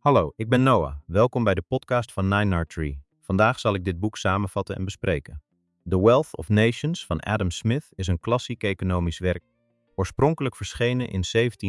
Hallo, ik ben Noah. Welkom bij de podcast van Nine Nard Tree. Vandaag zal ik dit boek samenvatten en bespreken. The Wealth of Nations van Adam Smith is een klassiek economisch werk, oorspronkelijk verschenen in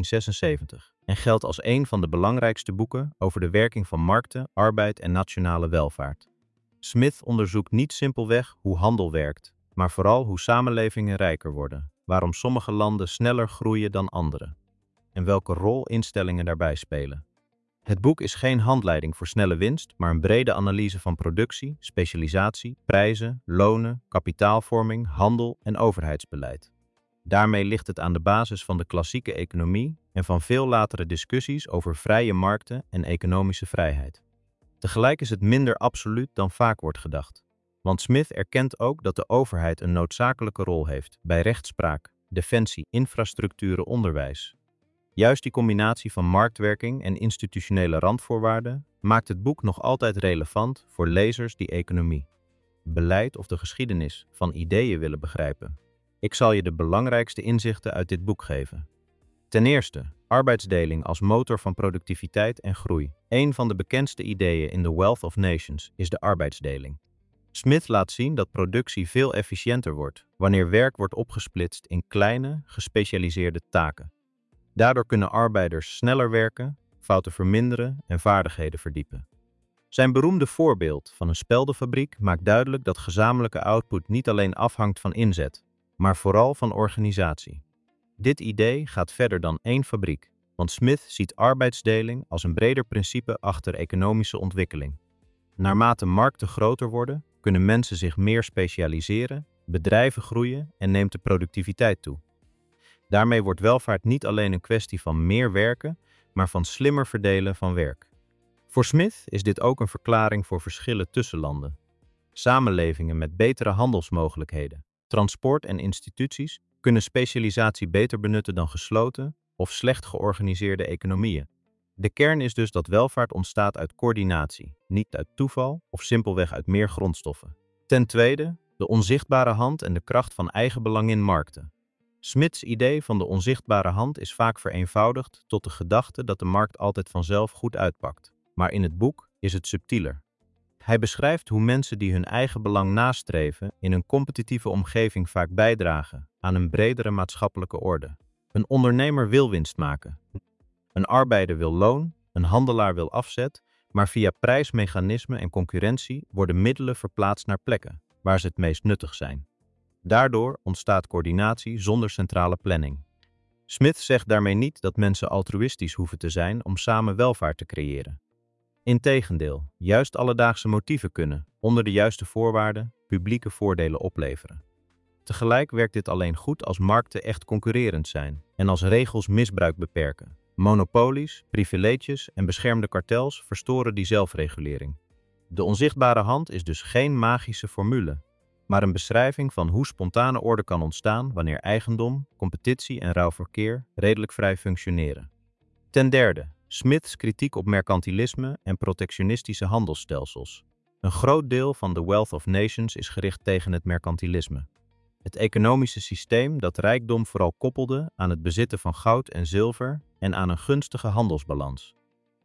1776 en geldt als een van de belangrijkste boeken over de werking van markten, arbeid en nationale welvaart. Smith onderzoekt niet simpelweg hoe handel werkt, maar vooral hoe samenlevingen rijker worden, waarom sommige landen sneller groeien dan andere en welke rol instellingen daarbij spelen. Het boek is geen handleiding voor snelle winst, maar een brede analyse van productie, specialisatie, prijzen, lonen, kapitaalvorming, handel en overheidsbeleid. Daarmee ligt het aan de basis van de klassieke economie en van veel latere discussies over vrije markten en economische vrijheid. Tegelijk is het minder absoluut dan vaak wordt gedacht. Want Smith erkent ook dat de overheid een noodzakelijke rol heeft bij rechtspraak, defensie, infrastructuren, onderwijs. Juist die combinatie van marktwerking en institutionele randvoorwaarden maakt het boek nog altijd relevant voor lezers die economie, beleid of de geschiedenis van ideeën willen begrijpen. Ik zal je de belangrijkste inzichten uit dit boek geven. Ten eerste, arbeidsdeling als motor van productiviteit en groei. Een van de bekendste ideeën in The Wealth of Nations is de arbeidsdeling. Smith laat zien dat productie veel efficiënter wordt wanneer werk wordt opgesplitst in kleine, gespecialiseerde taken. Daardoor kunnen arbeiders sneller werken, fouten verminderen en vaardigheden verdiepen. Zijn beroemde voorbeeld van een speldenfabriek maakt duidelijk dat gezamenlijke output niet alleen afhangt van inzet, maar vooral van organisatie. Dit idee gaat verder dan één fabriek, want Smith ziet arbeidsdeling als een breder principe achter economische ontwikkeling. Naarmate markten groter worden, kunnen mensen zich meer specialiseren, bedrijven groeien en neemt de productiviteit toe. Daarmee wordt welvaart niet alleen een kwestie van meer werken, maar van slimmer verdelen van werk. Voor Smith is dit ook een verklaring voor verschillen tussen landen. Samenlevingen met betere handelsmogelijkheden, transport en instituties kunnen specialisatie beter benutten dan gesloten of slecht georganiseerde economieën. De kern is dus dat welvaart ontstaat uit coördinatie, niet uit toeval of simpelweg uit meer grondstoffen. Ten tweede, de onzichtbare hand en de kracht van eigenbelang in markten. Smiths idee van de onzichtbare hand is vaak vereenvoudigd tot de gedachte dat de markt altijd vanzelf goed uitpakt. Maar in het boek is het subtieler. Hij beschrijft hoe mensen die hun eigen belang nastreven in een competitieve omgeving vaak bijdragen aan een bredere maatschappelijke orde. Een ondernemer wil winst maken. Een arbeider wil loon, een handelaar wil afzet, maar via prijsmechanismen en concurrentie worden middelen verplaatst naar plekken waar ze het meest nuttig zijn. Daardoor ontstaat coördinatie zonder centrale planning. Smith zegt daarmee niet dat mensen altruïstisch hoeven te zijn om samen welvaart te creëren. Integendeel, juist alledaagse motieven kunnen, onder de juiste voorwaarden, publieke voordelen opleveren. Tegelijk werkt dit alleen goed als markten echt concurrerend zijn en als regels misbruik beperken. Monopolies, privileges en beschermde kartels verstoren die zelfregulering. De onzichtbare hand is dus geen magische formule, maar een beschrijving van hoe spontane orde kan ontstaan wanneer eigendom, competitie en ruil verkeer redelijk vrij functioneren. Ten derde, Smiths kritiek op mercantilisme en protectionistische handelsstelsels. Een groot deel van The Wealth of Nations is gericht tegen het mercantilisme. Het economische systeem dat rijkdom vooral koppelde aan het bezitten van goud en zilver en aan een gunstige handelsbalans.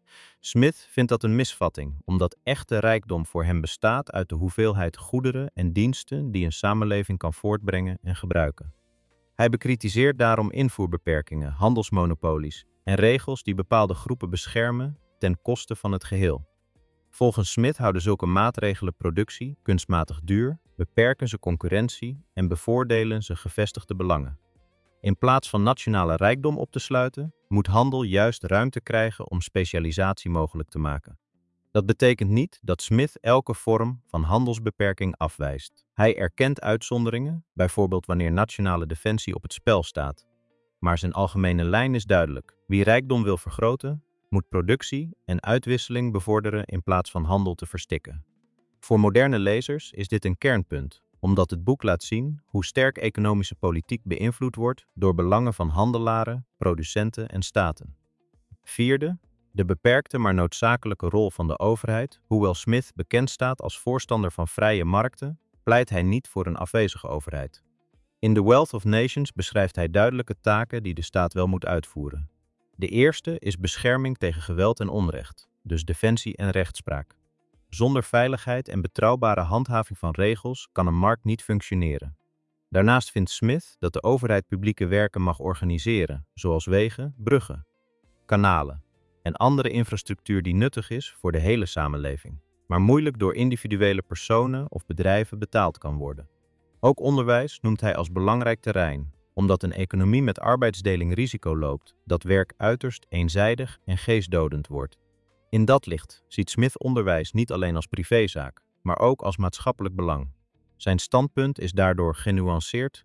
Smith vindt dat een misvatting, omdat echte rijkdom voor hem bestaat uit de hoeveelheid goederen en diensten die een samenleving kan voortbrengen en gebruiken. Hij bekritiseert daarom invoerbeperkingen, handelsmonopolies en regels die bepaalde groepen beschermen ten koste van het geheel. Volgens Smith houden zulke maatregelen productie kunstmatig duur, beperken ze concurrentie en bevoordelen ze gevestigde belangen. In plaats van nationale rijkdom op te sluiten, moet handel juist ruimte krijgen om specialisatie mogelijk te maken. Dat betekent niet dat Smith elke vorm van handelsbeperking afwijst. Hij erkent uitzonderingen, bijvoorbeeld wanneer nationale defensie op het spel staat. Maar zijn algemene lijn is duidelijk. Wie rijkdom wil vergroten, moet productie en uitwisseling bevorderen in plaats van handel te verstikken. Voor moderne lezers is dit een kernpunt, omdat het boek laat zien hoe sterk economische politiek beïnvloed wordt door belangen van handelaren, producenten en staten. Vierde, de beperkte maar noodzakelijke rol van de overheid. Hoewel Smith bekend staat als voorstander van vrije markten, pleit hij niet voor een afwezige overheid. In The Wealth of Nations beschrijft hij duidelijke taken die de staat wel moet uitvoeren. De eerste is bescherming tegen geweld en onrecht. dus defensie en rechtspraak. Zonder veiligheid en betrouwbare handhaving van regels kan een markt niet functioneren. Daarnaast vindt Smith dat de overheid publieke werken mag organiseren, zoals wegen, bruggen, kanalen en andere infrastructuur die nuttig is voor de hele samenleving, maar moeilijk door individuele personen of bedrijven betaald kan worden. Ook onderwijs noemt hij als belangrijk terrein, omdat een economie met arbeidsdeling risico loopt dat werk uiterst eenzijdig en geestdodend wordt. In dat licht ziet Smith onderwijs niet alleen als privézaak, maar ook als maatschappelijk belang. Zijn standpunt is daardoor genuanceerd.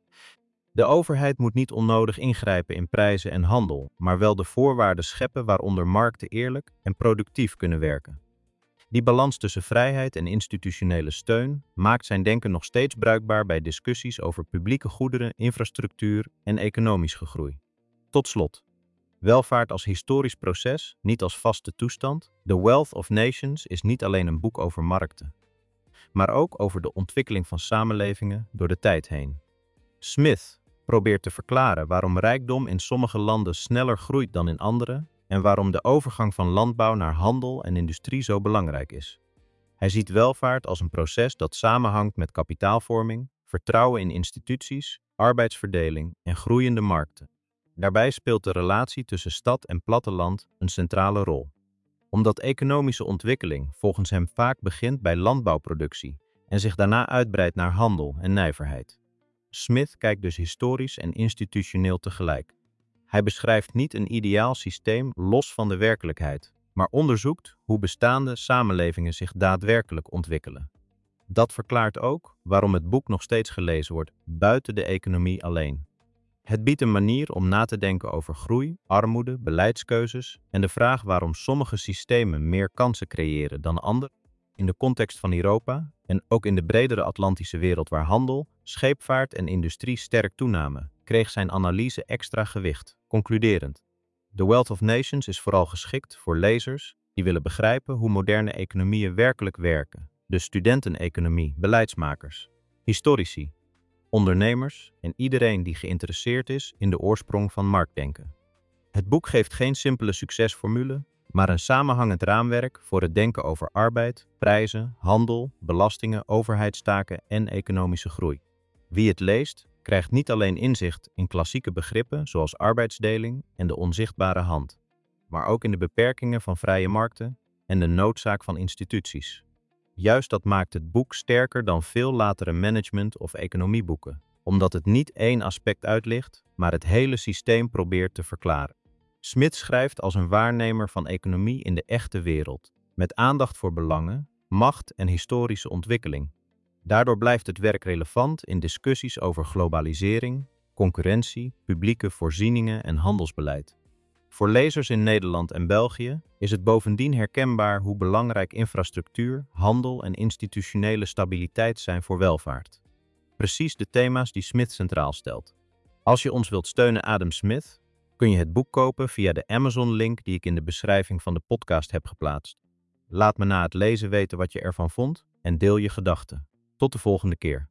De overheid moet niet onnodig ingrijpen in prijzen en handel, maar wel de voorwaarden scheppen waaronder markten eerlijk en productief kunnen werken. Die balans tussen vrijheid en institutionele steun maakt zijn denken nog steeds bruikbaar bij discussies over publieke goederen, infrastructuur en economische groei. Tot slot, welvaart als historisch proces, niet als vaste toestand. The Wealth of Nations is niet alleen een boek over markten, maar ook over de ontwikkeling van samenlevingen door de tijd heen. Smith probeert te verklaren waarom rijkdom in sommige landen sneller groeit dan in andere en waarom de overgang van landbouw naar handel en industrie zo belangrijk is. Hij ziet welvaart als een proces dat samenhangt met kapitaalvorming, vertrouwen in instituties, arbeidsverdeling en groeiende markten. Daarbij speelt de relatie tussen stad en platteland een centrale rol. Omdat economische ontwikkeling volgens hem vaak begint bij landbouwproductie en zich daarna uitbreidt naar handel en nijverheid. Smith kijkt dus historisch en institutioneel tegelijk. Hij beschrijft niet een ideaal systeem los van de werkelijkheid, maar onderzoekt hoe bestaande samenlevingen zich daadwerkelijk ontwikkelen. Dat verklaart ook waarom het boek nog steeds gelezen wordt buiten de economie alleen. Het biedt een manier om na te denken over groei, armoede, beleidskeuzes en de vraag waarom sommige systemen meer kansen creëren dan andere. In de context van Europa en ook in de bredere Atlantische wereld waar handel, scheepvaart en industrie sterk toenamen, kreeg zijn analyse extra gewicht. Concluderend, The Wealth of Nations is vooral geschikt voor lezers die willen begrijpen hoe moderne economieën werkelijk werken, dus studenteneconomie, beleidsmakers, historici, ondernemers en iedereen die geïnteresseerd is in de oorsprong van marktdenken. Het boek geeft geen simpele succesformule, maar een samenhangend raamwerk voor het denken over arbeid, prijzen, handel, belastingen, overheidstaken en economische groei. Wie het leest, krijgt niet alleen inzicht in klassieke begrippen zoals arbeidsdeling en de onzichtbare hand, maar ook in de beperkingen van vrije markten en de noodzaak van instituties. Juist dat maakt het boek sterker dan veel latere management- of economieboeken, omdat het niet één aspect uitlicht, maar het hele systeem probeert te verklaren. Smith schrijft als een waarnemer van economie in de echte wereld, met aandacht voor belangen, macht en historische ontwikkeling. Daardoor blijft het werk relevant in discussies over globalisering, concurrentie, publieke voorzieningen en handelsbeleid. Voor lezers in Nederland en België is het bovendien herkenbaar hoe belangrijk infrastructuur, handel en institutionele stabiliteit zijn voor welvaart. Precies de thema's die Smith centraal stelt. Als je ons wilt steunen, Adam Smith, kun je het boek kopen via de Amazon-link die ik in de beschrijving van de podcast heb geplaatst. Laat me na het lezen weten wat je ervan vond en deel je gedachten. Tot de volgende keer.